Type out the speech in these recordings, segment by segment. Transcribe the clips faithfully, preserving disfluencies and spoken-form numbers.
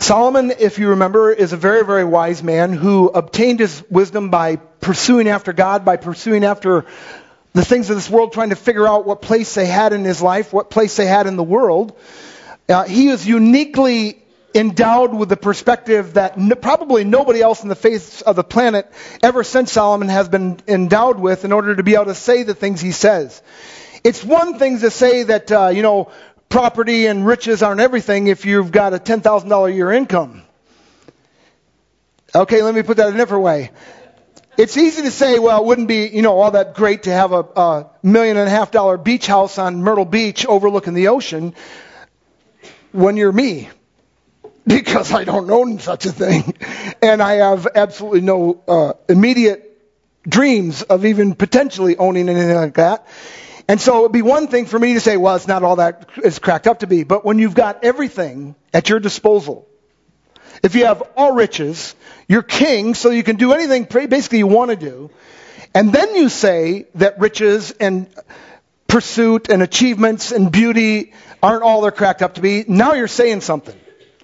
Solomon, if you remember, is a very, very wise man who obtained his wisdom by pursuing after God, by pursuing after the things of this world, trying to figure out what place they had in his life, what place they had in the world. Uh, he is uniquely endowed with the perspective that n- probably nobody else on the face of the planet ever since Solomon has been endowed with in order to be able to say the things he says. It's one thing to say that, uh, you know, property and riches aren't everything if you've got a ten thousand dollars a year income. Okay, let me put that a different way. It's easy to say, well, it wouldn't be, you know, all that great to have a, a million and a half dollar beach house on Myrtle Beach overlooking the ocean when you're me. Because I don't own such a thing. And I have absolutely no uh, immediate dreams of even potentially owning anything like that. And so it would be one thing for me to say, well, it's not all that it's cracked up to be. But when you've got everything at your disposal, if you have all riches, you're king, so you can do anything basically you want to do. And then you say that riches and pursuit and achievements and beauty aren't all they're cracked up to be. Now you're saying something.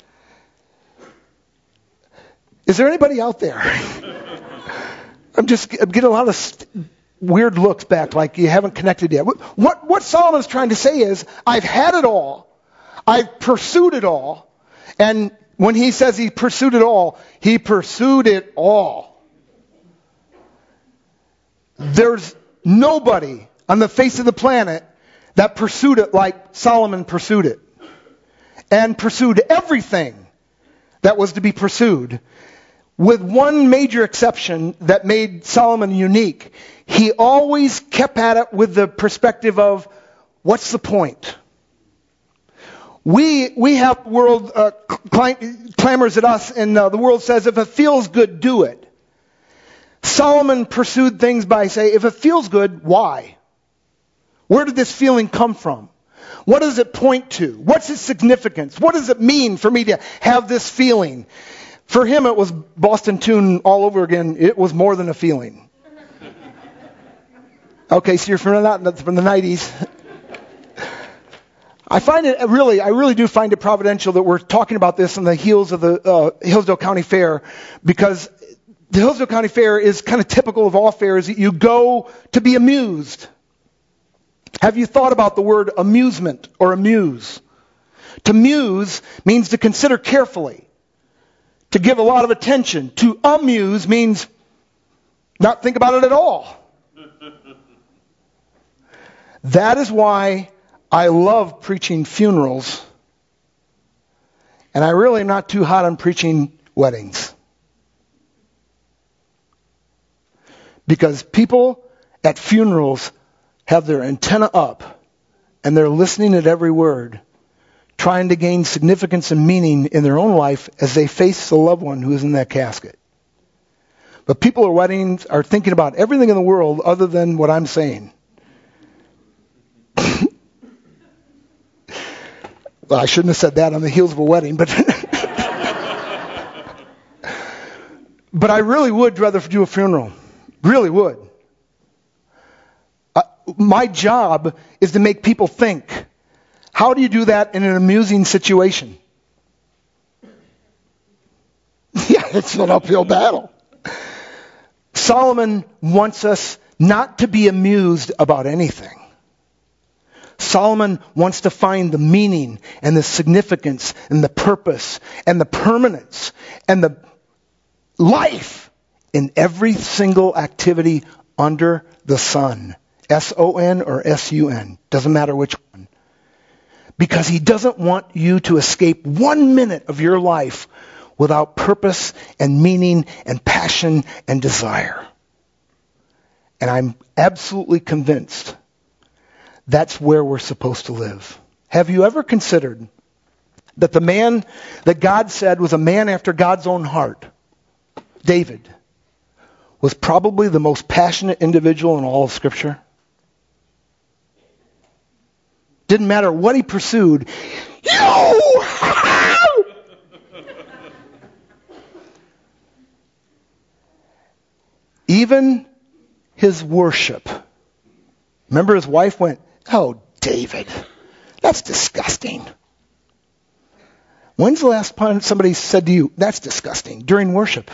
Is there anybody out there? I'm just I'm getting a lot of st- weird looks back, like you haven't connected yet. What what Solomon's trying to say is, I've had it all, I've pursued it all, and when he says he pursued it all, he pursued it all. There's nobody on the face of the planet that pursued it like Solomon pursued it, and pursued everything that was to be pursued. With one major exception that made Solomon unique. He always kept at it with the perspective of, what's the point? We we have world uh, clamors at us, and uh, the world says, if it feels good, do it. Solomon pursued things by saying, if it feels good, why? Where did this feeling come from? What does it point to? What's its significance? What does it mean for me to have this feeling? For him, it was Boston Tune all over again. It was more than a feeling. Okay, so you're from the, from the nineties. I find it really, I really do find it providential that we're talking about this on the heels of the uh, Hillsdale County Fair, because the Hillsdale County Fair is kind of typical of all fairs that you go to be amused. Have you thought about the word amusement or amuse? To muse means to consider carefully. To give a lot of attention. To amuse means not think about it at all. That is why I love preaching funerals. And I really am not too hot on preaching weddings. Because people at funerals have their antenna up and they're listening at every word, trying to gain significance and meaning in their own life as they face the loved one who is in that casket. But people at weddings are thinking about everything in the world other than what I'm saying. Well, I shouldn't have said that on the heels of a wedding, but but I really would rather do a funeral. Really would. Uh, my job is to make people think. How do you do that in an amusing situation? Yeah, it's an uphill battle. Solomon wants us not to be amused about anything. Solomon wants to find the meaning and the significance and the purpose and the permanence and the life in every single activity under the sun. S O N or S U N. Doesn't matter which one. Because he doesn't want you to escape one minute of your life without purpose and meaning and passion and desire. And I'm absolutely convinced that's where we're supposed to live. Have you ever considered that the man that God said was a man after God's own heart, David, was probably the most passionate individual in all of Scripture? Didn't matter what he pursued. You! Even his worship. Remember his wife went, "Oh, David, that's disgusting." When's the last time somebody said to you, that's disgusting, during worship?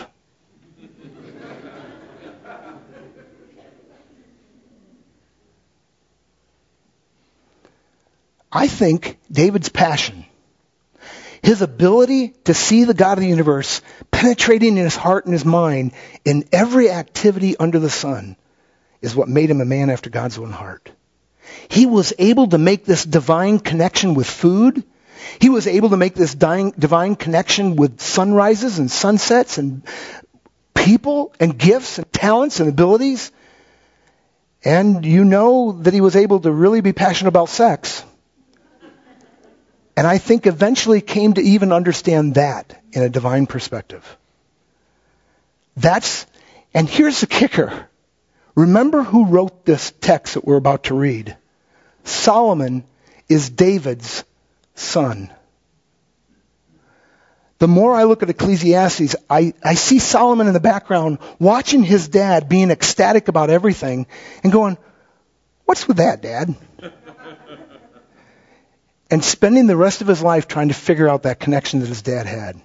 I think David's passion, his ability to see the God of the universe penetrating in his heart and his mind in every activity under the sun, is what made him a man after God's own heart. He was able to make this divine connection with food. He was able to make this divine connection with sunrises and sunsets and people and gifts and talents and abilities. And you know that he was able to really be passionate about sex. And I think eventually came to even understand that in a divine perspective. That's, and here's the kicker. Remember who wrote this text that we're about to read. Solomon is David's son. The more I look at Ecclesiastes, I, I see Solomon in the background watching his dad being ecstatic about everything and going, what's with that, Dad? And spending the rest of his life trying to figure out that connection that his dad had.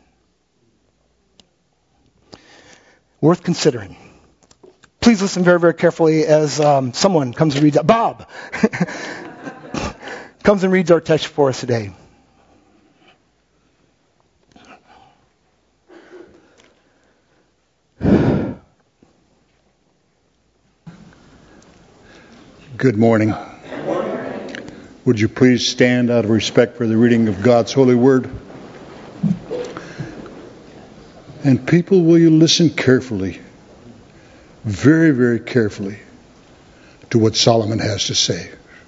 Worth considering. Please listen very, very carefully as um, someone comes and reads, Bob, comes and reads our text for us today. Good morning. Would you please stand out of respect for the reading of God's holy word? And people, will you listen carefully, very, very carefully, to what Solomon has to say.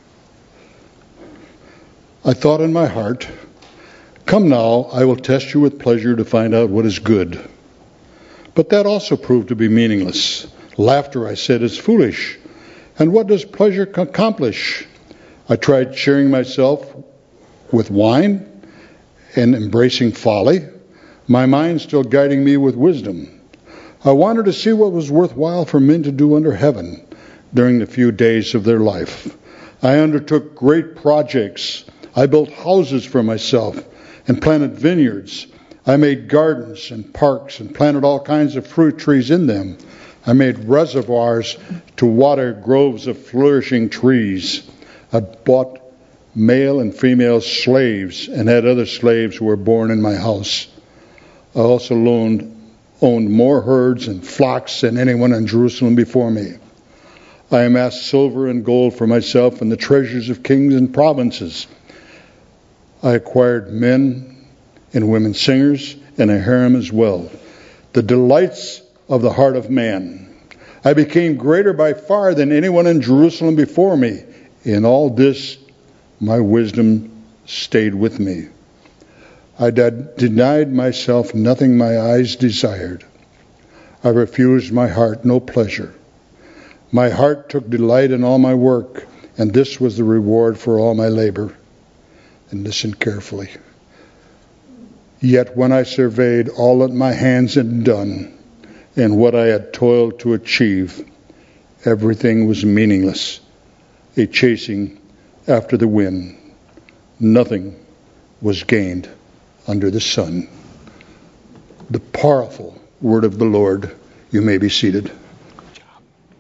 I thought in my heart, come now, I will test you with pleasure to find out what is good. But that also proved to be meaningless. Laughter, I said, is foolish. And what does pleasure accomplish? I tried cheering myself with wine and embracing folly, my mind still guiding me with wisdom. I wanted to see what was worthwhile for men to do under heaven during the few days of their life. I undertook great projects. I built houses for myself and planted vineyards. I made gardens and parks and planted all kinds of fruit trees in them. I made reservoirs to water groves of flourishing trees. I bought male and female slaves and had other slaves who were born in my house. I also loaned, owned more herds and flocks than anyone in Jerusalem before me. I amassed silver and gold for myself and the treasures of kings and provinces. I acquired men and women singers and a harem as well, the delights of the heart of man. I became greater by far than anyone in Jerusalem before me. In all this, my wisdom stayed with me. I did, denied myself nothing my eyes desired. I refused my heart no pleasure. My heart took delight in all my work, and this was the reward for all my labor. And listen carefully. Yet when I surveyed all that my hands had done, and what I had toiled to achieve, everything was meaningless. A chasing after the wind. Nothing was gained under the sun. The powerful word of the Lord. You may be seated. Good job.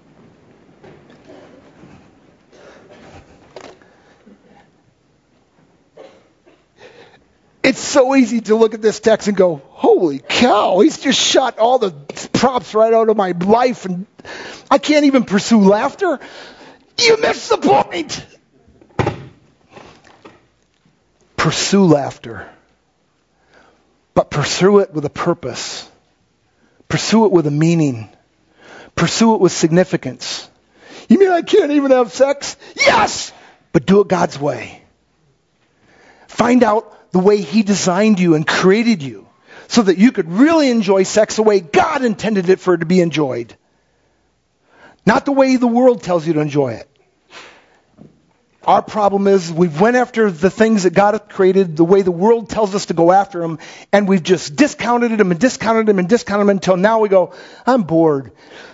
It's so easy to look at this text and go, holy cow, he's just shot all the props right out of my life and I can't even pursue laughter. You missed the point. Pursue laughter. But pursue it with a purpose. Pursue it with a meaning. Pursue it with significance. You mean I can't even have sex? Yes! But do it God's way. Find out the way He designed you and created you so that you could really enjoy sex the way God intended it for it to be enjoyed. Not the way the world tells you to enjoy it. Our problem is we've went after the things that God has created the way the world tells us to go after them, and we've just discounted them and discounted them and discounted them until now we go, I'm bored.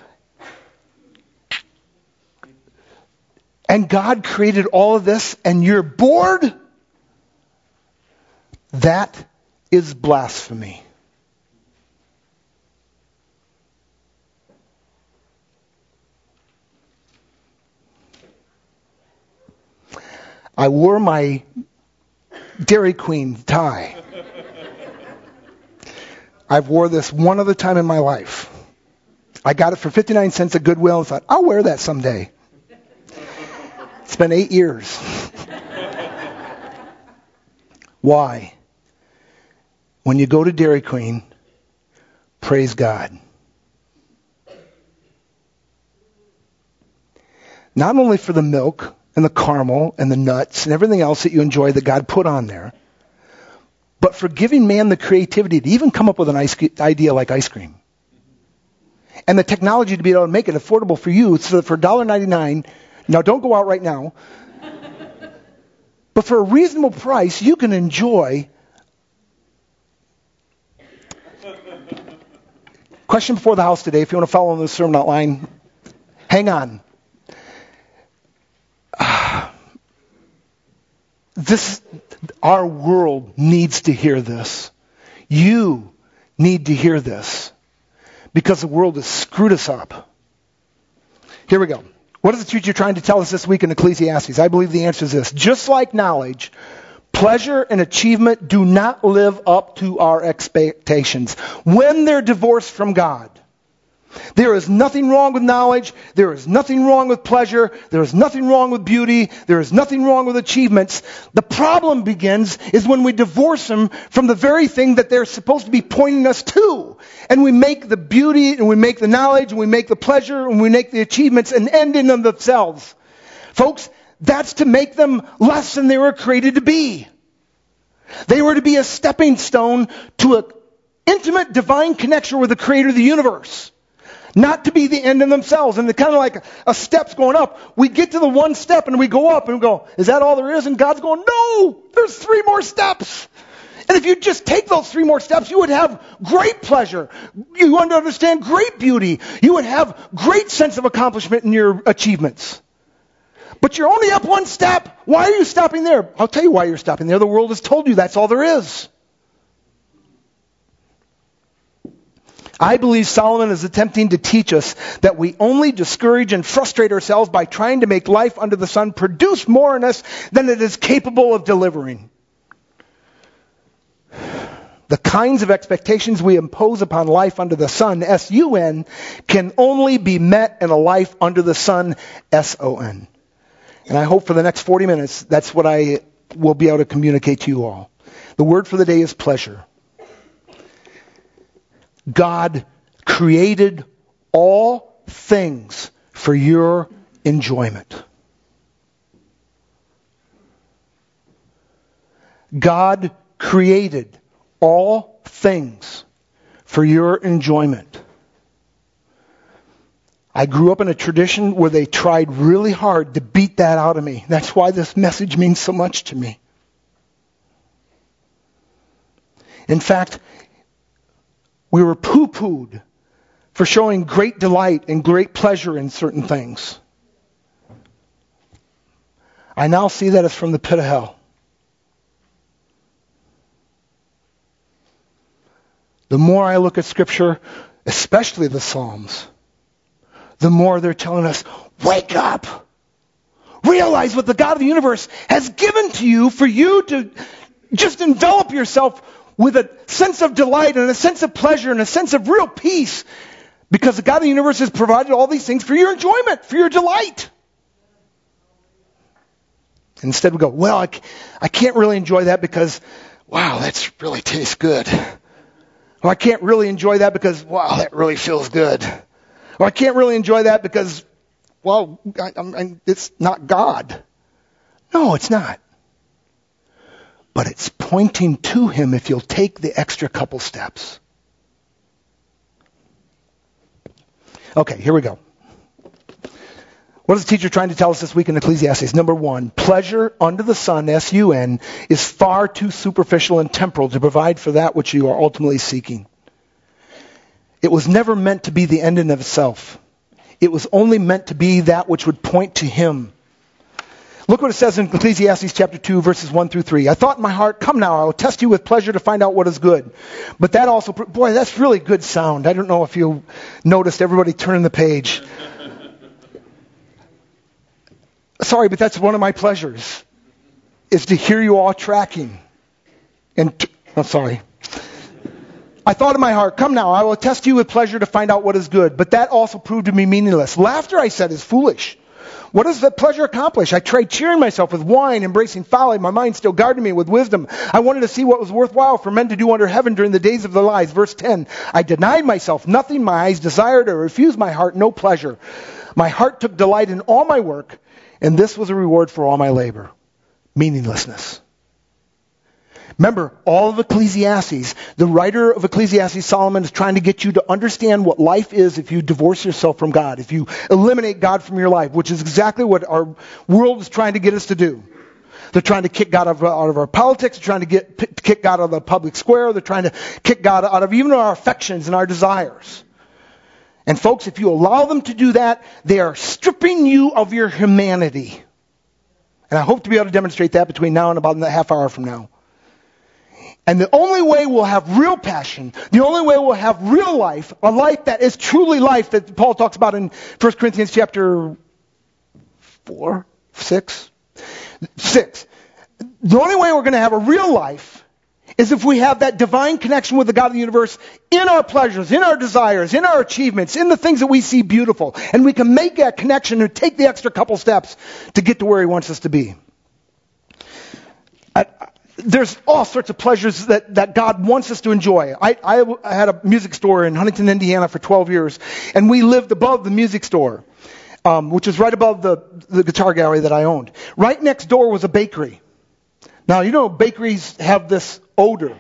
And God created all of this, and you're bored? That is blasphemy. I wore my Dairy Queen tie. I've wore this one other time in my life. I got it for fifty-nine cents at Goodwill and thought, I'll wear that someday. It's been eight years. Why? When you go to Dairy Queen, praise God. Not only for the milk and the caramel and the nuts and everything else that you enjoy that God put on there, but for giving man the creativity to even come up with an ice, idea like ice cream. And the technology to be able to make it affordable for you so that for one dollar and ninety-nine cents, now don't go out right now, but for a reasonable price, you can enjoy. Question before the house today, if you want to follow the sermon outline, hang on. This, our world needs to hear this. You need to hear this. Because the world has screwed us up. Here we go. What is the teacher trying to tell us this week in Ecclesiastes? I believe the answer is this. Just like knowledge, pleasure and achievement do not live up to our expectations when they're divorced from God. There is nothing wrong with knowledge. There is nothing wrong with pleasure. There is nothing wrong with beauty. There is nothing wrong with achievements. The problem begins is when we divorce them from the very thing that they're supposed to be pointing us to. And we make the beauty and we make the knowledge and we make the pleasure and we make the achievements an end in of themselves. Folks, that's to make them less than they were created to be. They were to be a stepping stone to an intimate divine connection with the creator of the universe. Not to be the end in themselves. And they're kind of like a steps going up. We get to the one step and we go up and we go, is that all there is? And God's going, no, there's three more steps. And if you just take those three more steps, you would have great pleasure. You would understand great beauty. You would have great sense of accomplishment in your achievements. But you're only up one step. Why are you stopping there? I'll tell you why you're stopping there. The world has told you that's all there is. I believe Solomon is attempting to teach us that we only discourage and frustrate ourselves by trying to make life under the sun produce more in us than it is capable of delivering. The kinds of expectations we impose upon life under the sun, S U N, can only be met in a life under the sun, S O N. And I hope for the next forty minutes, that's what I will be able to communicate to you all. The word for the day is pleasure. God created all things for your enjoyment. God created all things for your enjoyment. I grew up in a tradition where they tried really hard to beat that out of me. That's why this message means so much to me. In fact, we were poo-pooed for showing great delight and great pleasure in certain things. I now see that as from the pit of hell. The more I look at Scripture, especially the Psalms, the more they're telling us, wake up! Realize what the God of the universe has given to you for you to just envelop yourself with a sense of delight and a sense of pleasure and a sense of real peace, because the God of the universe has provided all these things for your enjoyment, for your delight. Instead we go, well, I, I can't really enjoy that because, wow, that really tastes good. Or I can't really enjoy that because, wow, that really feels good. Or I can't really enjoy that because, well, I, I, it's not God. No, it's not. But it's pointing to Him if you'll take the extra couple steps. Okay, here we go. What is the teacher trying to tell us this week in Ecclesiastes? Number one, pleasure under the sun, S U N, is far too superficial and temporal to provide for that which you are ultimately seeking. It was never meant to be the end in of itself. It was only meant to be that which would point to Him. Look what it says in Ecclesiastes chapter two, verses one through three. I thought in my heart, come now, I will test you with pleasure to find out what is good. But that also, boy, that's really good sound. I don't know if you noticed everybody turning the page. Sorry, but that's one of my pleasures, is to hear you all tracking. And t- I'm sorry. I thought in my heart, come now, I will test you with pleasure to find out what is good. But that also proved to be meaningless. Laughter, I said, is foolish. What does that pleasure accomplish? I tried cheering myself with wine, embracing folly. My mind still guarded me with wisdom. I wanted to see what was worthwhile for men to do under heaven during the days of their lives. Verse ten, I denied myself nothing my eyes desired, or refused my heart no pleasure. My heart took delight in all my work, and this was a reward for all my labor. Meaninglessness. Remember, all of Ecclesiastes, the writer of Ecclesiastes, Solomon, is trying to get you to understand what life is if you divorce yourself from God, if you eliminate God from your life, which is exactly what our world is trying to get us to do. They're trying to kick God out of, out of our politics. They're trying to get p- kick God out of the public square. They're trying to kick God out of even our affections and our desires. And folks, if you allow them to do that, they are stripping you of your humanity. And I hope to be able to demonstrate that between now and about a half hour from now. And the only way we'll have real passion, the only way we'll have real life, a life that is truly life that Paul talks about in First Corinthians chapter four, six, six. The only way we're going to have a real life is if we have that divine connection with the God of the universe in our pleasures, in our desires, in our achievements, in the things that we see beautiful. And we can make that connection and take the extra couple steps to get to where he wants us to be. I, There's all sorts of pleasures that, that God wants us to enjoy. I, I, I had a music store in Huntington, Indiana for twelve years, and we lived above the music store, um, which is right above the, the guitar gallery that I owned. Right next door was a bakery. Now, you know, bakeries have this odor.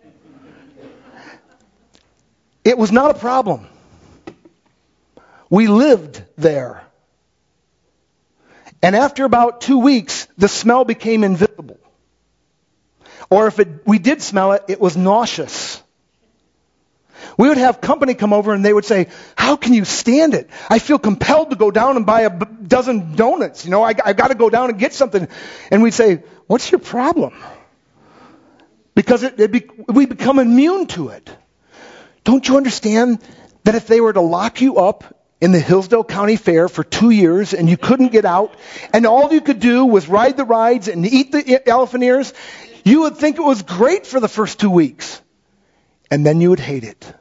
It was not a problem. We lived there. And after about two weeks, the smell became invisible. Or if it, we did smell it, it was nauseous. We would have company come over and they would say, how can you stand it? I feel compelled to go down and buy a b- dozen donuts. You know, I, I got to go down and get something. And we'd say, what's your problem? Because it, it be, we become immune to it. Don't you understand that if they were to lock you up in the Hillsdale County Fair for two years and you couldn't get out, and all you could do was ride the rides and eat the elephant ears, you would think it was great for the first two weeks. And then you would hate it.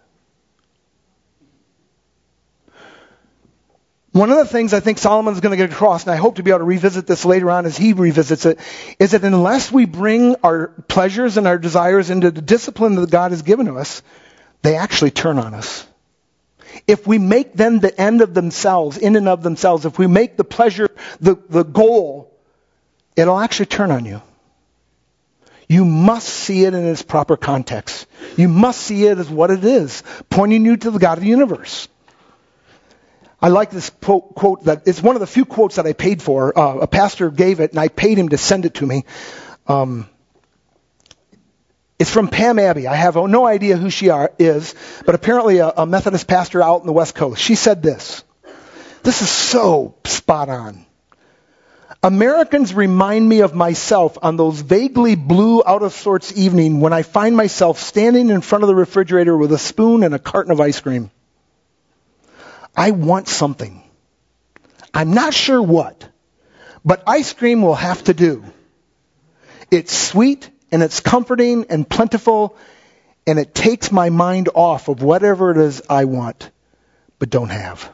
One of the things I think Solomon's going to get across, and I hope to be able to revisit this later on as he revisits it, is that unless we bring our pleasures and our desires into the discipline that God has given to us, they actually turn on us. If we make them the end of themselves, in and of themselves, if we make the pleasure the, the goal, it'll actually turn on you. You must see it in its proper context. You must see it as what it is, pointing you to the God of the universe. I like this quote, quote that it's one of the few quotes that I paid for. Uh, a pastor gave it, and I paid him to send it to me. Um, it's from Pam Abbey. I have no idea who she are, is, but apparently a, a Methodist pastor out in the West Coast. She said this. This is so spot on. Americans remind me of myself on those vaguely blue, out-of-sorts evening when I find myself standing in front of the refrigerator with a spoon and a carton of ice cream. I want something. I'm not sure what, but ice cream will have to do. It's sweet, and it's comforting and plentiful, and it takes my mind off of whatever it is I want, but don't have.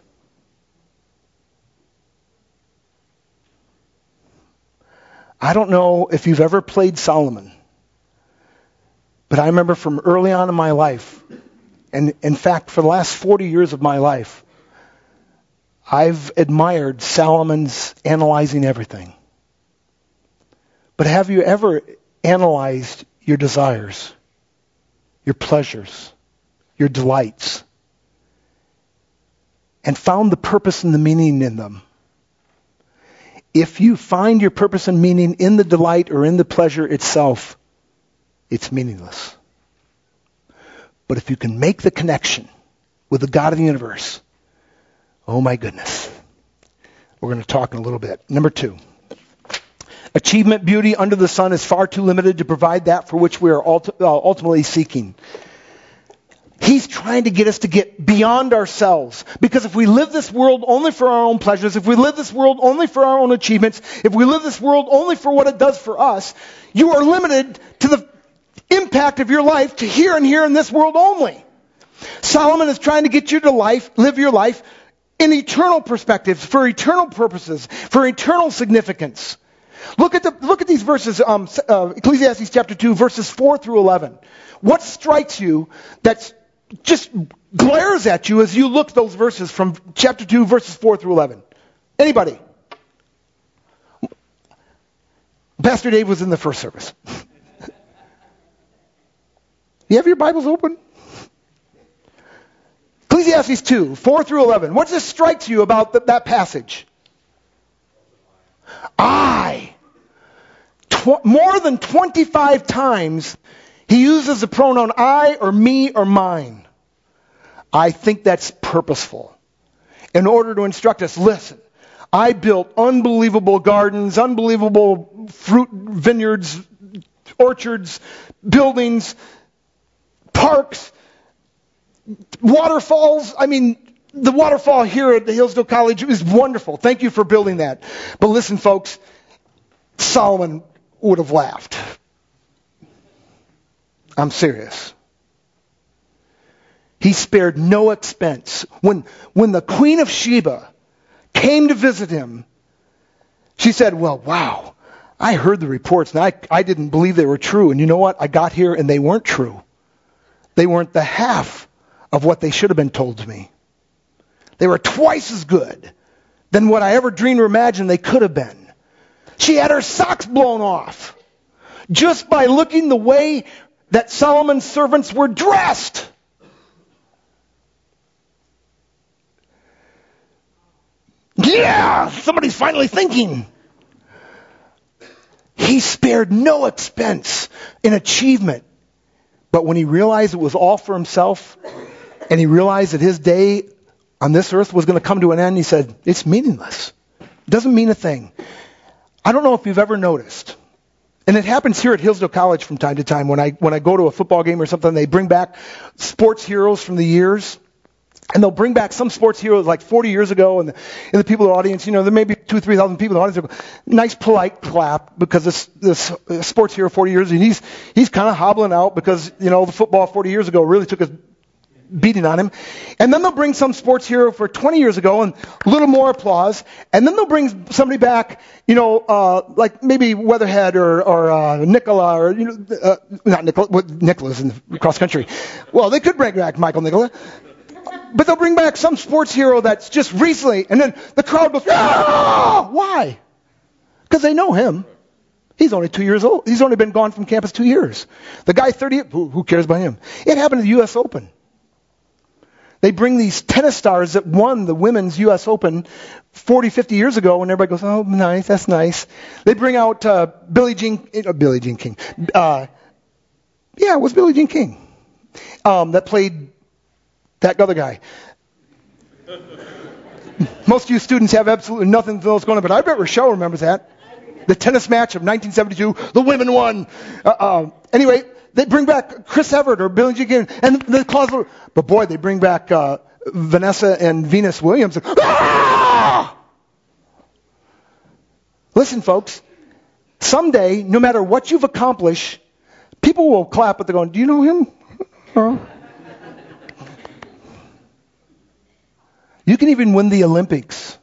I don't know if you've ever played Solomon, but I remember from early on in my life, and in fact for the last forty years of my life, I've admired Solomon's analyzing everything. But have you ever analyzed your desires, your pleasures, your delights, and found the purpose and the meaning in them? If you find your purpose and meaning in the delight or in the pleasure itself, it's meaningless. But if you can make the connection with the God of the universe, oh my goodness. We're going to talk in a little bit. Number two. Achievement, beauty under the sun is far too limited to provide that for which we are ulti- uh, ultimately seeking. He's trying to get us to get beyond ourselves. Because if we live this world only for our own pleasures, if we live this world only for our own achievements, if we live this world only for what it does for us, you are limited to the impact of your life to here and here in this world only. Solomon is trying to get you to life, live your life in eternal perspectives, for eternal purposes, for eternal significance. Look at the look at these verses, um, uh, Ecclesiastes chapter two, verses four through eleven. What strikes you that just glares at you as you look at those verses from chapter two, verses four through eleven? Anybody? Pastor Dave was in the first service. You have your Bibles open? Ecclesiastes two, four through eleven. What just strikes you about the, that passage? I. Tw- more than twenty-five times he uses the pronoun I or me or mine. I think that's purposeful. In order to instruct us, listen, I built unbelievable gardens, unbelievable fruit vineyards, orchards, buildings, parks, waterfalls. I mean, the waterfall here at the Hillsdale College is wonderful. Thank you for building that. But listen, folks, Solomon would have laughed. I'm serious. He spared no expense. When, when the Queen of Sheba came to visit him, she said, well, wow, I heard the reports and I, I didn't believe they were true. And you know what? I got here and they weren't true. They weren't the half of what they should have been told to me. They were twice as good than what I ever dreamed or imagined they could have been. She had her socks blown off just by looking the way that Solomon's servants were dressed. Yeah, somebody's finally thinking. He spared no expense in achievement. But when he realized it was all for himself, and he realized that his day on this earth was going to come to an end, he said, it's meaningless. It doesn't mean a thing. I don't know if you've ever noticed, and it happens here at Hillsdale College from time to time, when I when I go to a football game or something, they bring back sports heroes from the years, and they'll bring back some sports heroes like forty years ago, and the, and the people in the audience, you know, there may be two, three thousand people in the audience. Nice, polite clap because this this sports hero forty years, and he's he's kind of hobbling out because, you know, the football forty years ago really took a beating on him. And then they'll bring some sports hero for twenty years ago and a little more applause. And then they'll bring somebody back, you know, uh, like maybe Weatherhead or, or uh, Nicola or, you know, uh, not Nicola, well, Nicola's in the cross country. Well, they could bring back Michael Nicola. But they'll bring back some sports hero that's just recently, and then the crowd goes, ah! Why? Because they know him. He's only two years old. He's only been gone from campus two years. The guy thirty, who, who cares about him? It happened at the U S Open. They bring these tennis stars that won the women's U S Open forty, fifty years ago, and everybody goes, oh, nice, that's nice. They bring out uh, Billie Jean, uh, Billie Jean King. Uh, yeah, it was Billie Jean King um, that played that other guy. Most of you students have absolutely nothing to know what's going on, but I bet Rochelle remembers that. The tennis match of nineteen seventy-two, the women won. Uh, uh, anyway, they bring back Chris Evert or Billie Jean King, and the clause, but boy, they bring back uh, Vanessa and Venus Williams. Ah! Listen, folks, someday, no matter what you've accomplished, people will clap, but they're going, do you know him? Huh? You can even win the Olympics,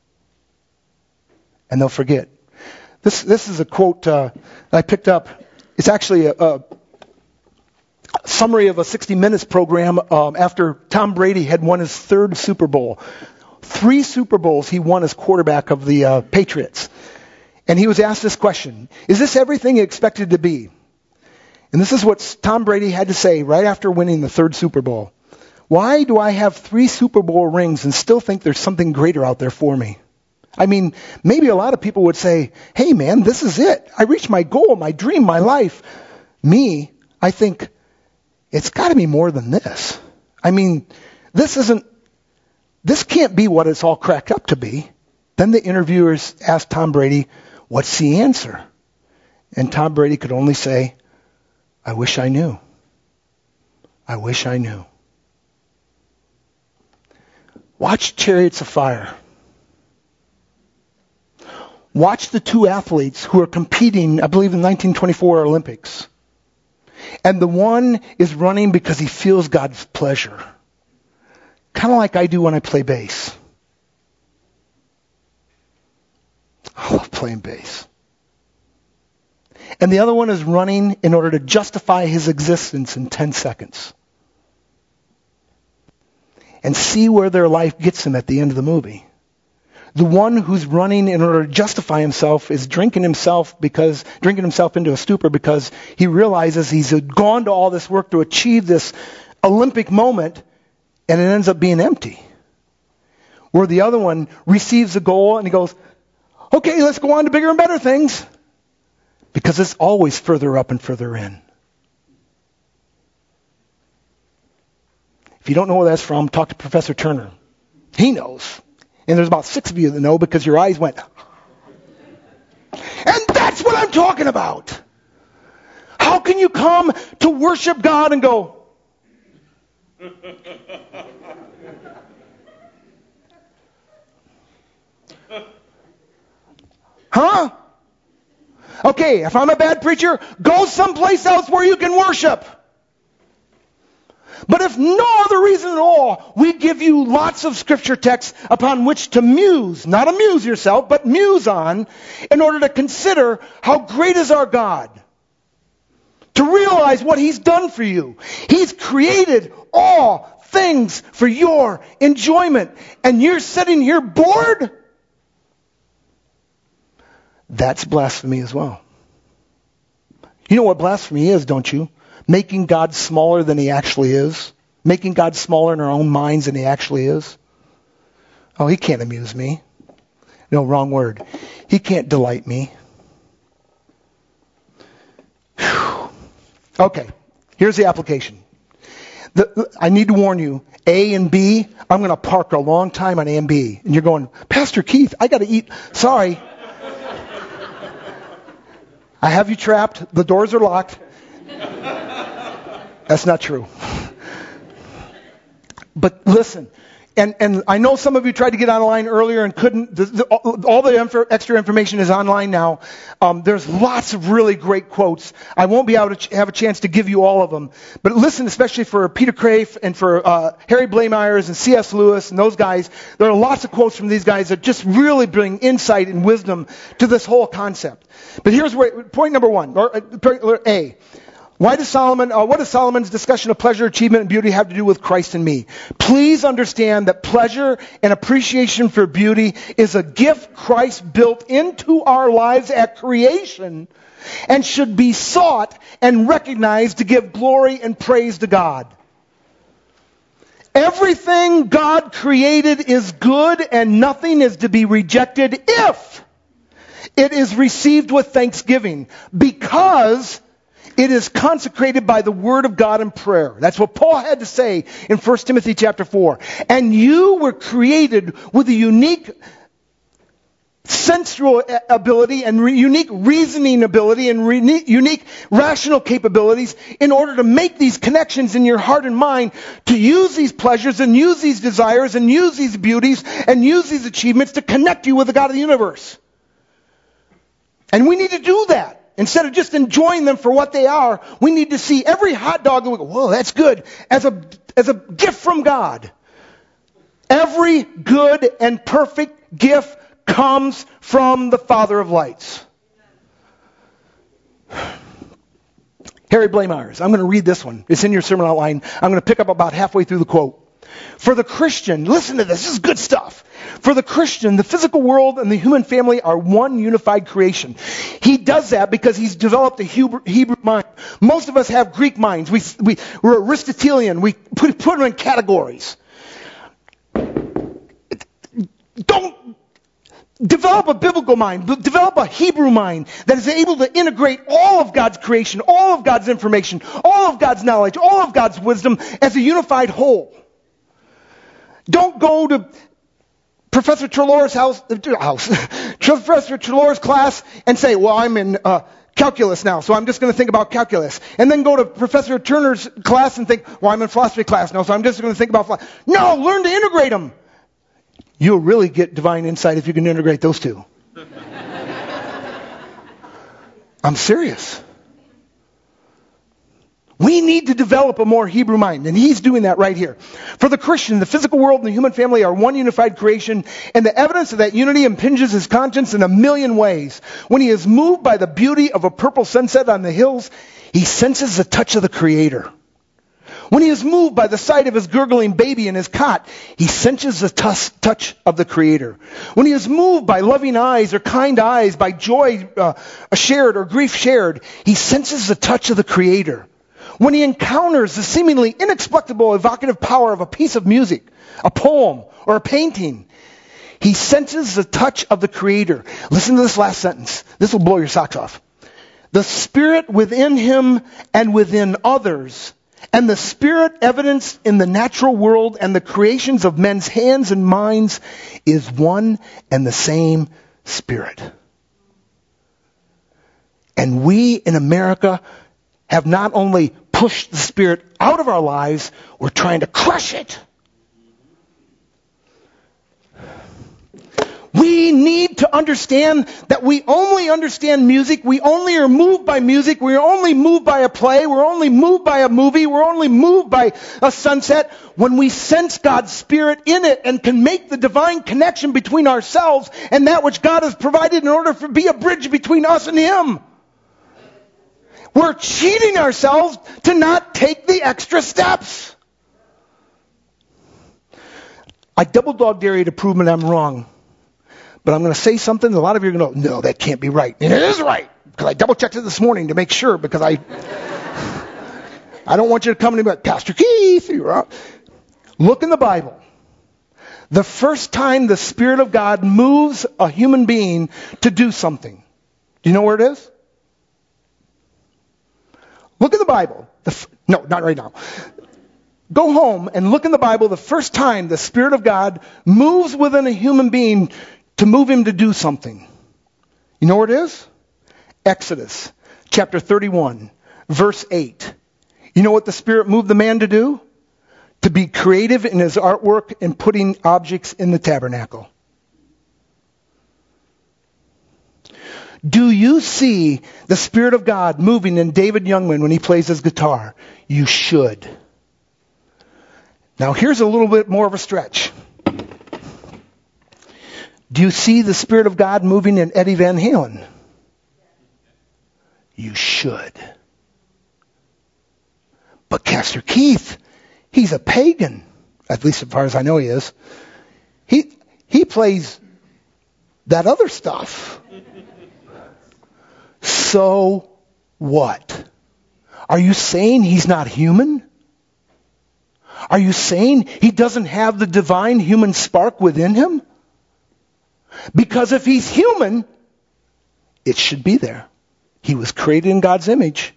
and they'll forget. This this is a quote uh, I picked up. It's actually a, a summary of a sixty minutes program um, after Tom Brady had won his third Super Bowl. Three Super Bowls he won as quarterback of the uh, Patriots. And he was asked this question, is this everything you expected to be? And this is what Tom Brady had to say right after winning the third Super Bowl. Why do I have three Super Bowl rings and still think there's something greater out there for me? I mean, maybe a lot of people would say, hey man, this is it. I reached my goal, my dream, my life. Me, I think, it's got to be more than this. I mean, this isn't, this can't be what it's all cracked up to be. Then the interviewers asked Tom Brady, What's the answer? And Tom Brady could only say, I wish I knew. I wish I knew. Watch Chariots of Fire. Watch the two athletes who are competing, I believe, in the nineteen twenty-four Olympics. And the one is running because he feels God's pleasure. Kind of like I do when I play bass. I love playing bass. And the other one is running in order to justify his existence in ten seconds. And see where their life gets him at the end of the movie. The one who's running in order to justify himself is drinking himself because drinking himself into a stupor because he realizes he's gone to all this work to achieve this Olympic moment, and it ends up being empty. Where the other one receives a goal and he goes, okay, let's go on to bigger and better things. Because it's always further up and further in. If you don't know where that's from, talk to Professor Turner. He knows. And there's about six of you that know because your eyes went. And that's what I'm talking about. How can you come to worship God and go, huh? Okay, if I'm a bad preacher, go someplace else where you can worship. But if no other reason at all, we give you lots of scripture texts upon which to muse, not amuse yourself, but muse on, in order to consider how great is our God. To realize what He's done for you. He's created all things for your enjoyment. And you're sitting here bored? That's blasphemy as well. You know what blasphemy is, don't you? Making God smaller than He actually is. Making God smaller in our own minds than He actually is. Oh, He can't amuse me. No, wrong word. He can't delight me. Whew. Okay, here's the application. The, I need to warn you, A and B, I'm going to park a long time on A and B. And you're going, Pastor Keith, I got to eat. Sorry. I have you trapped. The doors are locked. That's not true. But listen, and, and I know some of you tried to get online earlier and couldn't. The, the, all the inf- extra information is online now. Um, there's lots of really great quotes. I won't be able to ch- have a chance to give you all of them. But listen, especially for Peter Crave and for uh, Harry Blamires and C S Lewis and those guys, there are lots of quotes from these guys that just really bring insight and wisdom to this whole concept. But here's where, point number one, or, or A. Why does Solomon, uh, what does Solomon's discussion of pleasure, achievement, and beauty have to do with Christ and me? Please understand that pleasure and appreciation for beauty is a gift Christ built into our lives at creation and should be sought and recognized to give glory and praise to God. Everything God created is good and nothing is to be rejected if it is received with thanksgiving, because it is consecrated by the Word of God and prayer. That's what Paul had to say in First Timothy chapter four. And you were created with a unique sensual ability and re- unique reasoning ability and re- unique rational capabilities in order to make these connections in your heart and mind, to use these pleasures and use these desires and use these beauties and use these achievements to connect you with the God of the universe. And we need to do that. Instead of just enjoying them for what they are, we need to see every hot dog and we go, whoa, that's good, as a, as a gift from God. Every good and perfect gift comes from the Father of lights. Harry Blamires. I'm going to read this one. It's in your sermon outline. I'm going to pick up about halfway through the quote. For the Christian, listen to this, this is good stuff. For the Christian, the physical world and the human family are one unified creation. He does that because he's developed a Hebrew, Hebrew mind. Most of us have Greek minds. We, we, we're Aristotelian. We put, put them in categories. Don't develop a biblical mind. Develop a Hebrew mind that is able to integrate all of God's creation, all of God's information, all of God's knowledge, all of God's wisdom as a unified whole. Don't go to Professor Treloar's house, house Professor Treloar's class and say, well, I'm in uh, calculus now, so I'm just going to think about calculus. And then go to Professor Turner's class and think, well, I'm in philosophy class now, so I'm just going to think about philosophy. No, learn to integrate them. You'll really get divine insight if you can integrate those two. I'm serious. We need to develop a more Hebrew mind, and he's doing that right here. For the Christian, the physical world and the human family are one unified creation, and the evidence of that unity impinges his conscience in a million ways. When he is moved by the beauty of a purple sunset on the hills, he senses the touch of the Creator. When he is moved by the sight of his gurgling baby in his cot, he senses the t- touch of the Creator. When he is moved by loving eyes or kind eyes, by joy uh, shared or grief shared, he senses the touch of the Creator. When he encounters the seemingly inexplicable evocative power of a piece of music, a poem, or a painting, he senses the touch of the Creator. Listen to this last sentence. This will blow your socks off. The Spirit within him and within others, and the Spirit evidenced in the natural world and the creations of men's hands and minds, is one and the same Spirit. And we in America have not only pushed the Spirit out of our lives, we're trying to crush it. We need to understand that we only understand music, we only are moved by music, we're only moved by a play, we're only moved by a movie, we're only moved by a sunset when we sense God's Spirit in it and can make the divine connection between ourselves and that which God has provided in order to be a bridge between us and Him. We're cheating ourselves to not take the extra steps. I double dog dare you to prove that I'm wrong. But I'm going to say something a lot of you are going to go, no, that can't be right. And it is right. Because I double checked it this morning to make sure. Because I I don't want you to come to me and be like, Pastor Keith, you're wrong. Look in the Bible. The first time the Spirit of God moves a human being to do something. Do you know where it is? Look in the Bible. The f- no, not right now. Go home and look in the Bible the first time the Spirit of God moves within a human being to move him to do something. You know where it is? Exodus chapter thirty-one, verse eight. You know what the Spirit moved the man to do? To be creative in his artwork and putting objects in the tabernacle. Do you see the Spirit of God moving in David Youngman when he plays his guitar? You should. Now here's a little bit more of a stretch. Do you see the Spirit of God moving in Eddie Van Halen? You should. But Pastor Keith, he's a pagan. At least as far as I know he is. He he plays that other stuff. So what? Are you saying he's not human? Are you saying he doesn't have the divine human spark within him? Because if he's human, it should be there. He was created in God's image.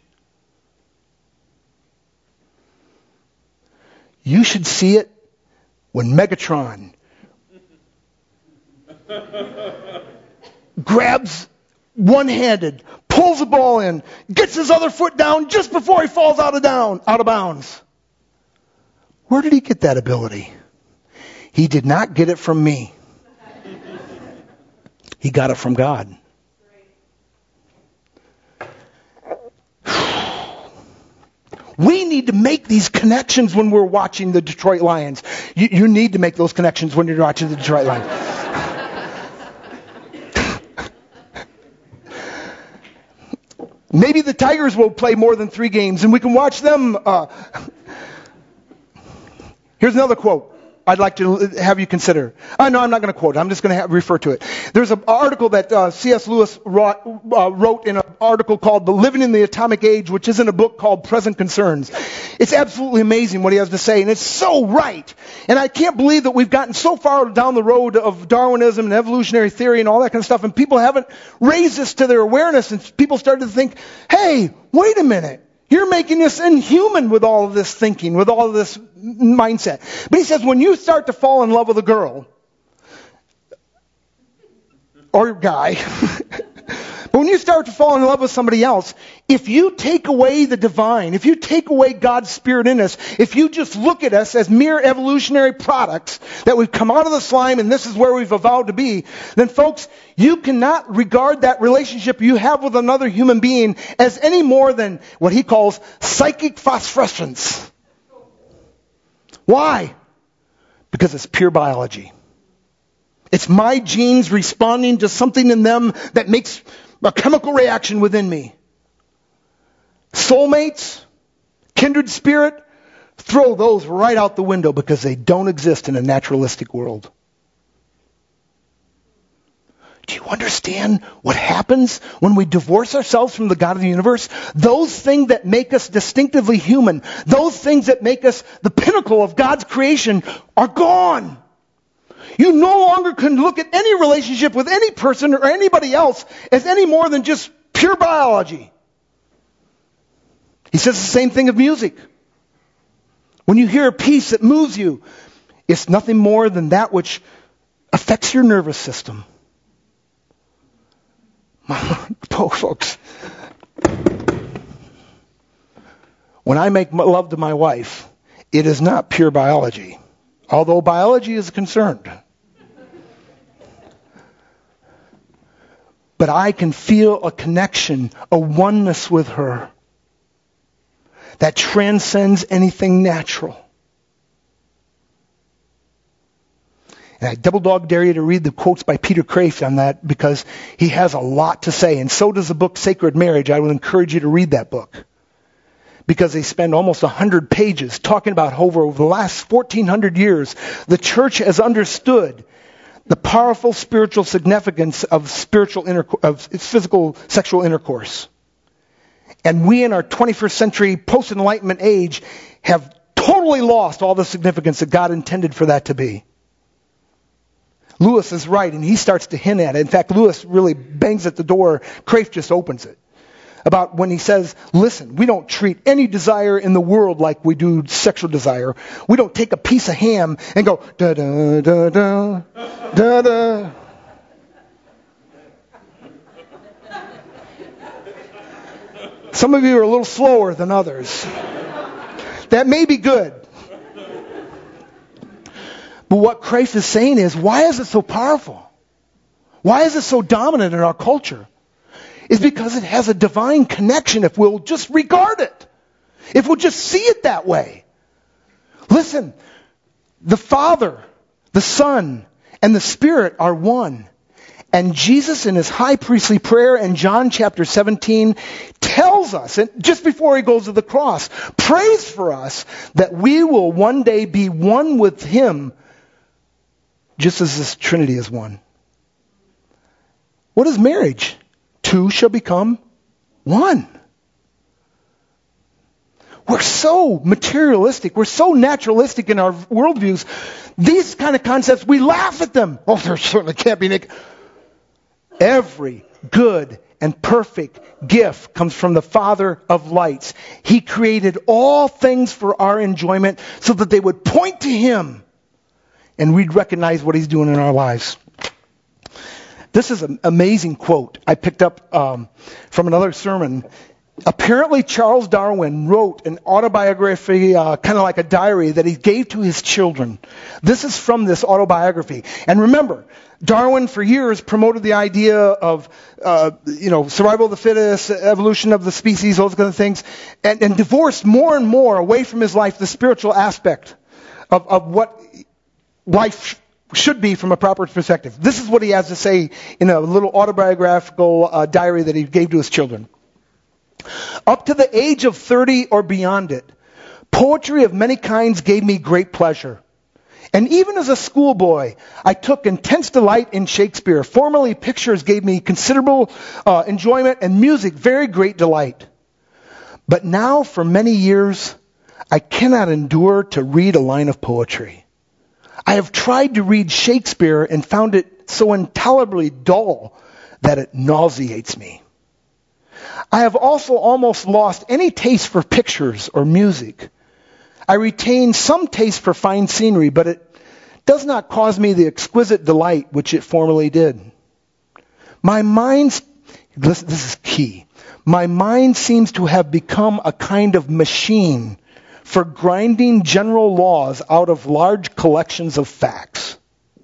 You should see it when Megatron grabs one-handed, pulls the ball in, gets his other foot down just before he falls out of down, out of bounds. Where did he get that ability? He did not get it from me. He got it from God. We need to make these connections when we're watching the Detroit Lions. You, you need to make those connections when you're watching the Detroit Lions. Maybe the Tigers will play more than three games and we can watch them. Uh... Here's another quote I'd like to have you consider. Uh, no, I'm not going to quote it. I'm just going to have, refer to it. There's an article that uh, C S Lewis wrote, uh, wrote in an article called The Living in the Atomic Age, which is in a book called Present Concerns. It's absolutely amazing what he has to say, and it's so right. And I can't believe that we've gotten so far down the road of Darwinism and evolutionary theory and all that kind of stuff, and people haven't raised this to their awareness, and people started to think, hey, wait a minute. You're making us inhuman with all of this thinking, with all of this mindset. But he says when you start to fall in love with a girl, or guy. But when you start to fall in love with somebody else, if you take away the divine, if you take away God's Spirit in us, if you just look at us as mere evolutionary products that we've come out of the slime and this is where we've evolved to be, then folks, you cannot regard that relationship you have with another human being as any more than what he calls psychic phosphorescence. Why? Because it's pure biology. It's my genes responding to something in them that makes a chemical reaction within me. Soulmates, kindred spirit, throw those right out the window because they don't exist in a naturalistic world. Do you understand what happens when we divorce ourselves from the God of the universe? Those things that make us distinctively human, those things that make us the pinnacle of God's creation are gone. You no longer can look at any relationship with any person or anybody else as any more than just pure biology. He says the same thing of music. When you hear a piece that moves you, it's nothing more than that which affects your nervous system. Oh, folks. When I make love to my wife, it is not pure biology, although biology is concerned. But I can feel a connection, a oneness with her that transcends anything natural. And I double dog dare you to read the quotes by Peter Kreeft on that because he has a lot to say. And so does the book Sacred Marriage. I would encourage you to read that book. Because they spend almost one hundred pages talking about how over the last fourteen hundred years, the church has understood the powerful spiritual significance of spiritual interco- of physical sexual intercourse. And we in our twenty-first century post-enlightenment age have totally lost all the significance that God intended for that to be. Lewis is right, and he starts to hint at it. In fact, Lewis really bangs at the door. Kreeft just opens it. About when he says, listen, we don't treat any desire in the world like we do sexual desire. We don't take a piece of ham and go, da-da-da-da, da-da. Some of you are a little slower than others. That may be good. But what Kreeft is saying is, why is it so powerful? Why is it so dominant in our culture? It's because it has a divine connection if we'll just regard it. If we'll just see it that way. Listen, the Father, the Son, and the Spirit are one. And Jesus in his high priestly prayer in John chapter seventeen tells us, and just before he goes to the cross, prays for us that we will one day be one with him just as this Trinity is one. What is marriage? Two shall become one. We're so materialistic. We're so naturalistic in our worldviews. These kind of concepts, we laugh at them. Oh, there certainly can't be naked. Every good and perfect gift comes from the Father of lights. He created all things for our enjoyment so that they would point to him and we'd recognize what he's doing in our lives. This is an amazing quote I picked up um, from another sermon. Apparently, Charles Darwin wrote an autobiography, uh, kind of like a diary, that he gave to his children. This is from this autobiography. And remember, Darwin for years promoted the idea of, uh, you know, survival of the fittest, evolution of the species, those kind of things, and, and divorced more and more away from his life the spiritual aspect of, of what life should be from a proper perspective. This is what he has to say in a little autobiographical uh, diary that he gave to his children. Up to the age of thirty or beyond it, poetry of many kinds gave me great pleasure. And even as a schoolboy, I took intense delight in Shakespeare. Formerly, pictures gave me considerable uh, enjoyment and music very great delight. But now, for many years, I cannot endure to read a line of poetry. I have tried to read Shakespeare and found it so intolerably dull that it nauseates me. I have also almost lost any taste for pictures or music. I retain some taste for fine scenery, but it does not cause me the exquisite delight which it formerly did. My mind's, listen, this is key. My mind seems to have become a kind of machine for grinding general laws out of large collections of facts.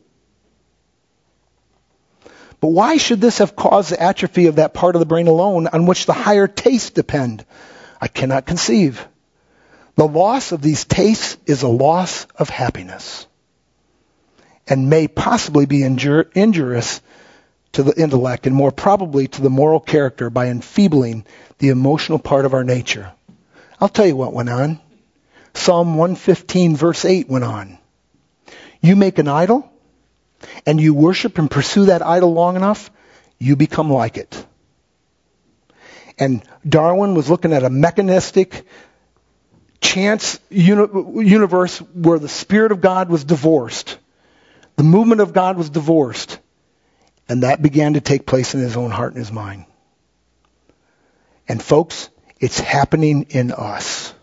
But why should this have caused the atrophy of that part of the brain alone on which the higher tastes depend? I cannot conceive. The loss of these tastes is a loss of happiness and may possibly be injur- injurious to the intellect and more probably to the moral character by enfeebling the emotional part of our nature. I'll tell you what went on. Psalm one fifteen verse eight went on. You make an idol and you worship and pursue that idol long enough, you become like it. And Darwin was looking at a mechanistic chance uni- universe where the Spirit of God was divorced. The movement of God was divorced. And that began to take place in his own heart and his mind. And folks, it's happening in us.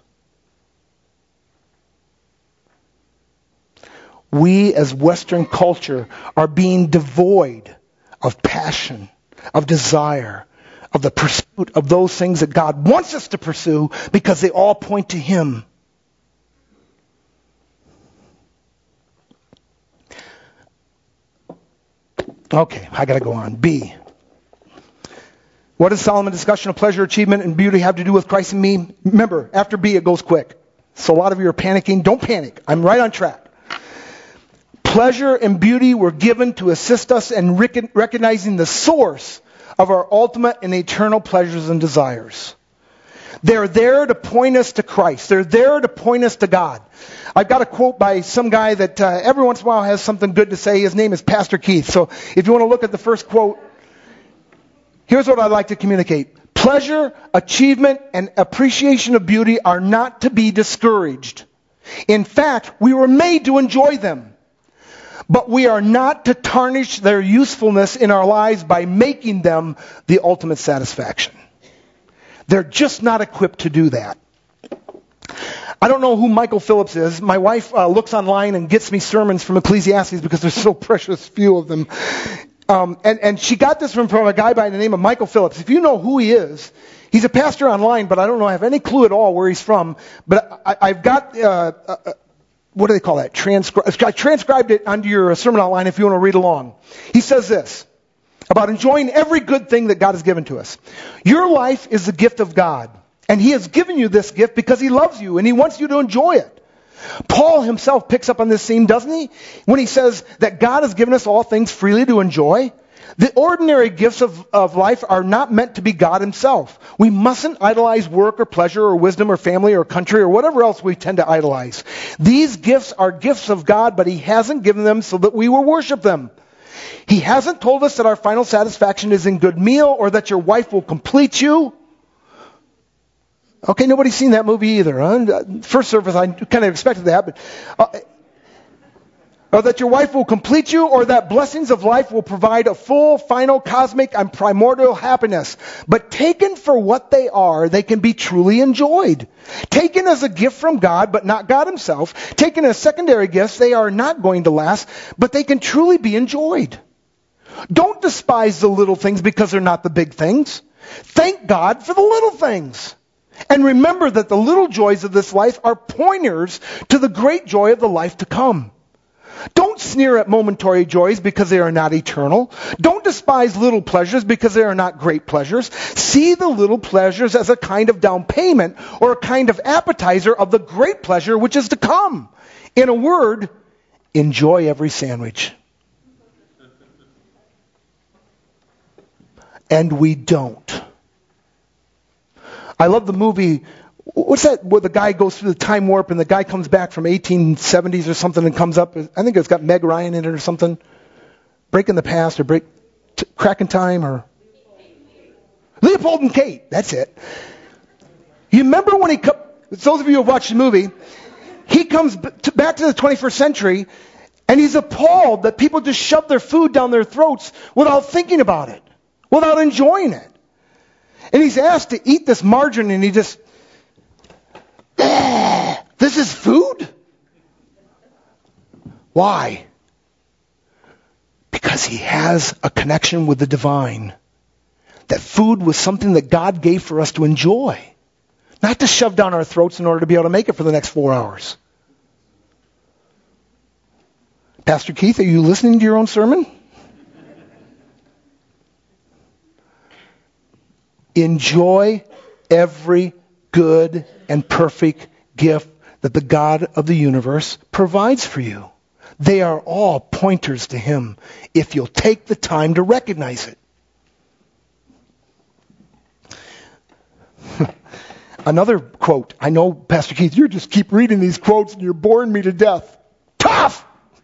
We as Western culture are being devoid of passion, of desire, of the pursuit of those things that God wants us to pursue because they all point to Him. Okay, I gotta go on. B. What does Solomon's discussion of pleasure, achievement, and beauty have to do with Christ and me? Remember, after B it goes quick. So a lot of you are panicking. Don't panic. I'm right on track. Pleasure and beauty were given to assist us in rec- recognizing the source of our ultimate and eternal pleasures and desires. They're there to point us to Christ. They're there to point us to God. I've got a quote by some guy that uh, every once in a while has something good to say. His name is Pastor Keith. So if you want to look at the first quote, here's what I'd like to communicate. Pleasure, achievement, and appreciation of beauty are not to be discouraged. In fact, we were made to enjoy them. But we are not to tarnish their usefulness in our lives by making them the ultimate satisfaction. They're just not equipped to do that. I don't know who Michael Phillips is. My wife uh, looks online and gets me sermons from Ecclesiastes because there's so precious few of them. Um, and, and she got this from, from a guy by the name of Michael Phillips. If you know who he is, he's a pastor online, but I don't know, I have any clue at all where he's from. But I, I've got... Uh, uh, What do they call that? Transcri- I transcribed it under your sermon outline if you want to read along. He says this about enjoying every good thing that God has given to us. Your life is the gift of God. And He has given you this gift because He loves you and He wants you to enjoy it. Paul himself picks up on this theme, doesn't he? When he says that God has given us all things freely to enjoy. The ordinary gifts of, of life are not meant to be God Himself. We mustn't idolize work or pleasure or wisdom or family or country or whatever else we tend to idolize. These gifts are gifts of God, but He hasn't given them so that we will worship them. He hasn't told us that our final satisfaction is in good meal or that your wife will complete you. Okay, nobody's seen that movie either. Huh? First service, I kind of expected that, but... Uh, Or that your wife will complete you, or that blessings of life will provide a full, final, cosmic, and primordial happiness. But taken for what they are, they can be truly enjoyed. Taken as a gift from God, but not God Himself. Taken as secondary gifts, they are not going to last, but they can truly be enjoyed. Don't despise the little things because they're not the big things. Thank God for the little things. And remember that the little joys of this life are pointers to the great joy of the life to come. Don't sneer at momentary joys because they are not eternal. Don't despise little pleasures because they are not great pleasures. See the little pleasures as a kind of down payment or a kind of appetizer of the great pleasure which is to come. In a word, enjoy every sandwich. And we don't. I love the movie... What's that where the guy goes through the time warp and the guy comes back from eighteen seventies or something and comes up? I think it's got Meg Ryan in it or something. Breaking the Past or break, t- Cracking Time or... Leopold and Kate. That's it. You remember when he... Co- those of you who have watched the movie, he comes b- to back to the twenty-first century and he's appalled that people just shove their food down their throats without thinking about it, without enjoying it. And he's asked to eat this margarine and he just... This is food? Why? Because he has a connection with the divine. That food was something that God gave for us to enjoy. Not to shove down our throats in order to be able to make it for the next four hours. Pastor Keith, are you listening to your own sermon? Enjoy every good and perfect gift that the God of the universe provides for you. They are all pointers to Him if you'll take the time to recognize it. Another quote. I know, Pastor Keith, you just keep reading these quotes and you're boring me to death. Tough!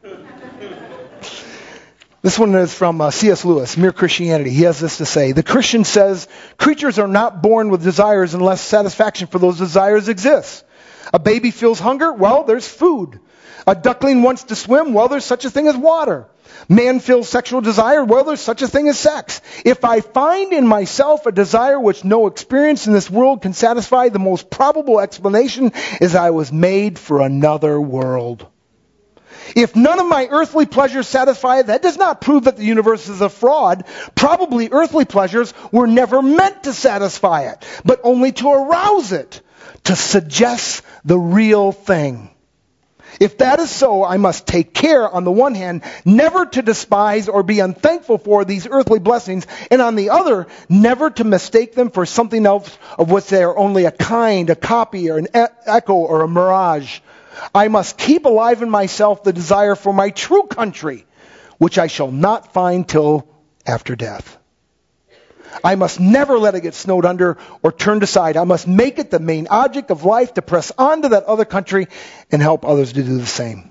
This one is from uh, C S Lewis, Mere Christianity. He has this to say. The Christian says, creatures are not born with desires unless satisfaction for those desires exists. A baby feels hunger? Well, there's food. A duckling wants to swim? Well, there's such a thing as water. Man feels sexual desire? Well, there's such a thing as sex. If I find in myself a desire which no experience in this world can satisfy, the most probable explanation is I was made for another world. If none of my earthly pleasures satisfy it, that does not prove that the universe is a fraud. Probably earthly pleasures were never meant to satisfy it, but only to arouse it, to suggest the real thing. If that is so, I must take care, on the one hand, never to despise or be unthankful for these earthly blessings, and on the other, never to mistake them for something else of which they are only a kind, a copy, or an e- echo, or a mirage. I must keep alive in myself the desire for my true country, which I shall not find till after death. I must never let it get snowed under or turned aside. I must make it the main object of life to press on to that other country and help others to do the same.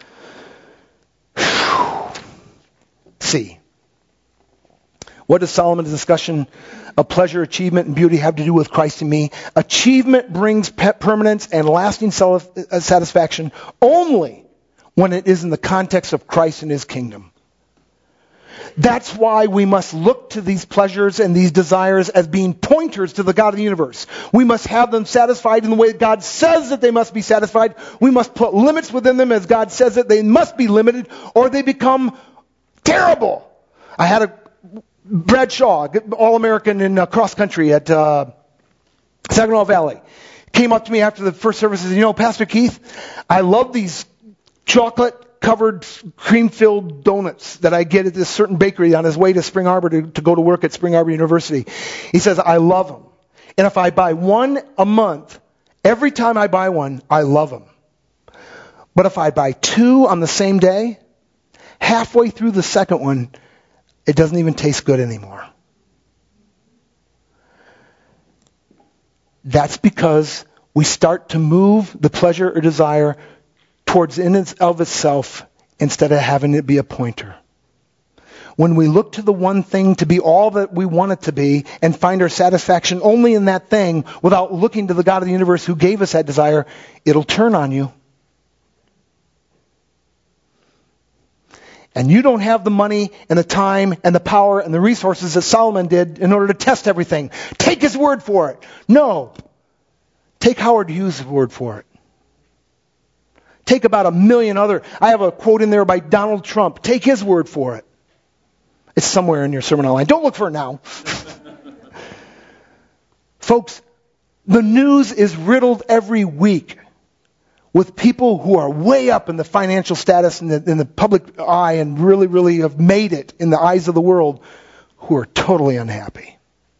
See, what does Solomon's discussion of pleasure, achievement, and beauty have to do with Christ and me? Achievement brings permanence and lasting satisfaction only when it is in the context of Christ and His kingdom. That's why we must look to these pleasures and these desires as being pointers to the God of the universe. We must have them satisfied in the way God says that they must be satisfied. We must put limits within them as God says that they must be limited, or they become terrible. I had a Brad Shaw, All-American in uh, cross country at uh, Saginaw Valley, came up to me after the first service and said, you know, Pastor Keith, I love these chocolate-covered, cream-filled donuts that I get at this certain bakery on his way to Spring Arbor to, to go to work at Spring Arbor University. He says, I love them. And if I buy one a month, every time I buy one, I love them. But if I buy two on the same day, halfway through the second one, it doesn't even taste good anymore. That's because we start to move the pleasure or desire towards in and of itself instead of having it be a pointer. When we look to the one thing to be all that we want it to be and find our satisfaction only in that thing without looking to the God of the universe who gave us that desire, it'll turn on you. And you don't have the money and the time and the power and the resources that Solomon did in order to test everything. Take his word for it. No. Take Howard Hughes' word for it. Take about a million other. I have a quote in there by Donald Trump. Take his word for it. It's somewhere in your sermon outline. Don't look for it now. Folks, the news is riddled every week with people who are way up in the financial status in the, in the public eye and really, really have made it in the eyes of the world, who are totally unhappy.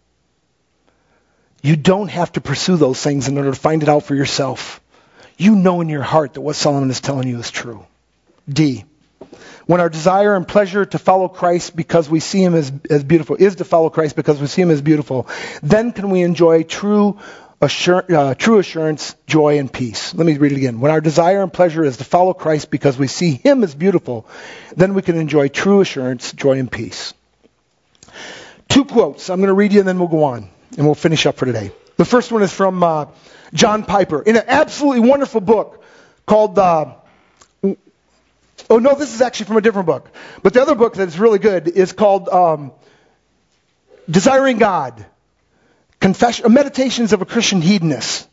You don't have to pursue those things in order to find it out for yourself. You know in your heart that what Solomon is telling you is true. D. When our desire and pleasure to follow Christ because we see Him as, as beautiful, is to follow Christ because we see Him as beautiful, then can we enjoy true Assur- uh, true assurance, joy, and peace. Let me read it again. When our desire and pleasure is to follow Christ because we see Him as beautiful, then we can enjoy true assurance, joy, and peace. Two quotes. I'm going to read you and then we'll go on. And we'll finish up for today. The first one is from uh, John Piper in an absolutely wonderful book called... Uh, oh, no, this is actually from a different book. But the other book that's really good is called um, Desiring God. Confession, Meditations of a Christian Hedonist.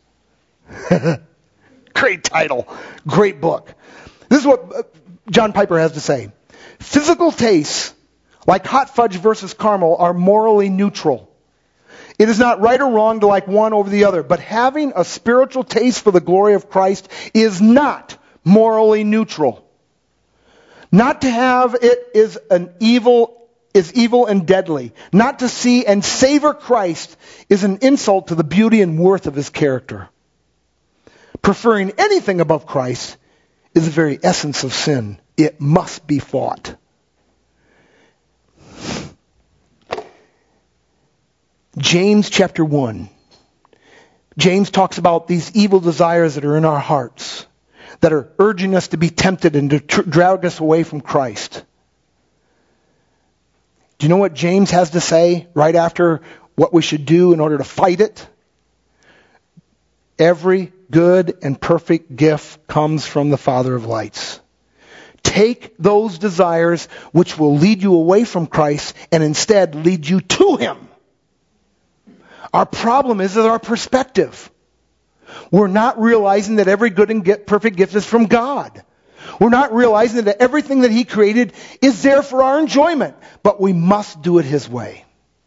Great title. Great book. This is what John Piper has to say. Physical tastes like hot fudge versus caramel, are morally neutral. It is not right or wrong to like one over the other, but having a spiritual taste for the glory of Christ is not morally neutral. Not to have it is an evil is evil and deadly. Not to see and savor Christ is an insult to the beauty and worth of his character. Preferring anything above Christ is the very essence of sin. It must be fought. James chapter one. James talks about these evil desires that are in our hearts, that are urging us to be tempted and to tr- drag us away from Christ. Do you know what James has to say right after what we should do in order to fight it? Every good and perfect gift comes from the Father of lights. Take those desires which will lead you away from Christ and instead lead you to Him. Our problem is that our perspective. We're not realizing that every good and perfect gift is from God. We're not realizing that everything that He created is there for our enjoyment. But we must do it His way.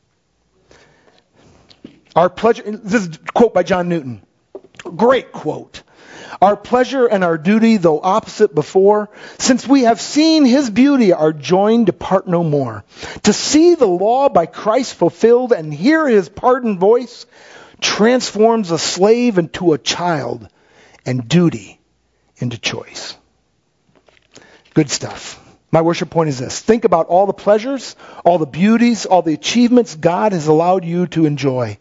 Our pleasure, this is a quote by John Newton. Great quote. Our pleasure and our duty, though opposite before, since we have seen His beauty, are joined to part no more. To see the law by Christ fulfilled and hear His pardon voice transforms a slave into a child and duty into choice. Good stuff. My worship point is this. Think about all the pleasures, all the beauties, all the achievements God has allowed you to enjoy.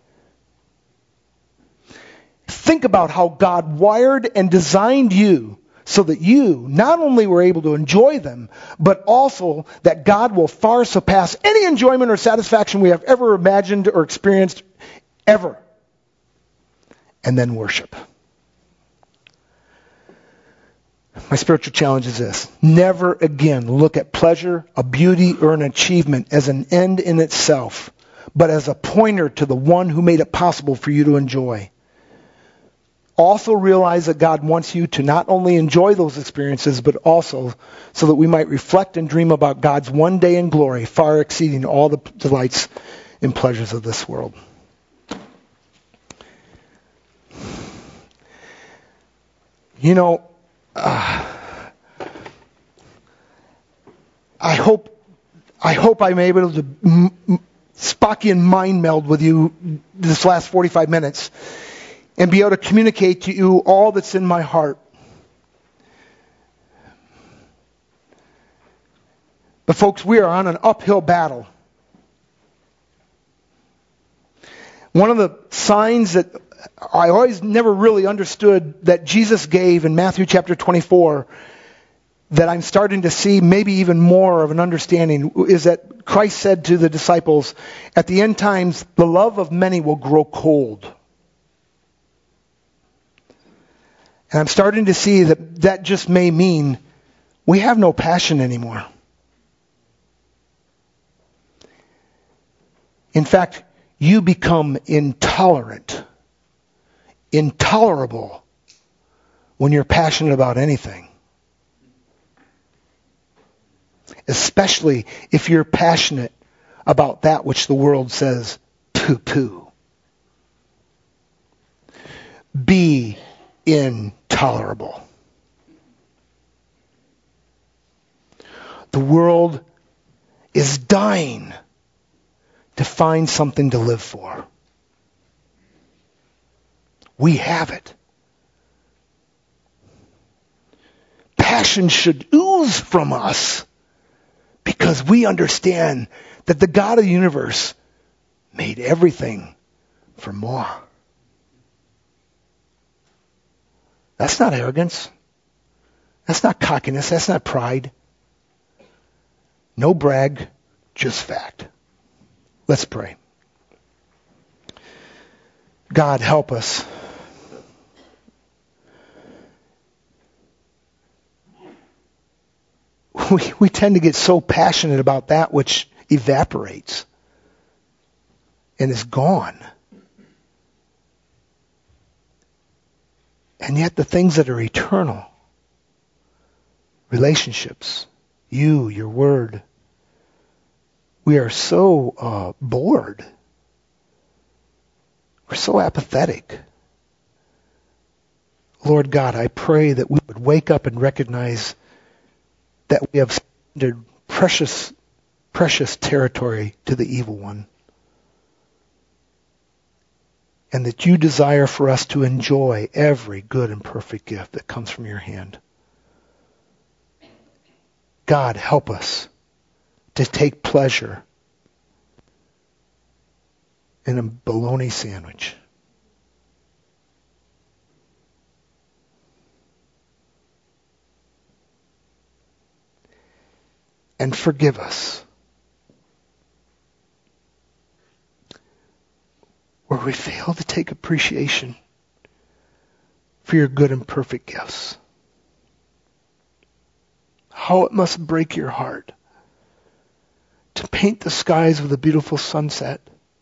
Think about how God wired and designed you so that you not only were able to enjoy them, but also that God will far surpass any enjoyment or satisfaction we have ever imagined or experienced ever. And then worship. My spiritual challenge is this. Never again look at pleasure, a beauty, or an achievement as an end in itself, but as a pointer to the one who made it possible for you to enjoy. Also realize that God wants you to not only enjoy those experiences, but also so that we might reflect and dream about God's one day in glory, far exceeding all the delights and pleasures of this world. You know, uh, I hope I hope I'm able to m- m- Spockian mind meld with you this last forty-five minutes and be able to communicate to you all that's in my heart. But folks, we are on an uphill battle. One of the signs that I always never really understood that Jesus gave in Matthew chapter twenty-four, that I'm starting to see maybe even more of an understanding, is that Christ said to the disciples, at the end times, the love of many will grow cold. And I'm starting to see that that just may mean we have no passion anymore. In fact, you become intolerant, intolerable when you're passionate about anything. Especially if you're passionate about that which the world says poo-poo. Be intolerable. The world is dying to find something to live for. We have it. Passion should ooze from us because we understand that the God of the universe made everything for more. That's not arrogance. That's not cockiness. That's not pride. No brag, just fact. Let's pray. God, help us. We, we tend to get so passionate about that which evaporates and is gone. And yet the things that are eternal, relationships, you, your word, we are so uh, bored. We're so apathetic. Lord God, I pray that we would wake up and recognize that we have surrendered precious, precious territory to the evil one. And that you desire for us to enjoy every good and perfect gift that comes from your hand. God, help us to take pleasure in a bologna sandwich. And forgive us where we fail to take appreciation for your good and perfect gifts. How it must break your heart to paint the skies with a beautiful sunset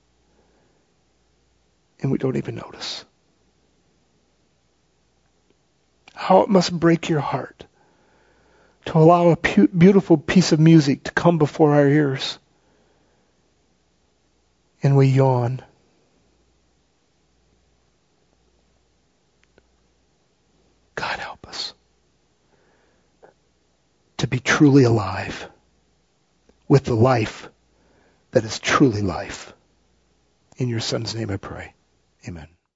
and we don't even notice. How it must break your heart to allow a pu- beautiful piece of music to come before our ears and we yawn. God, help us to be truly alive with the life that is truly life. In your Son's name I pray. Amen.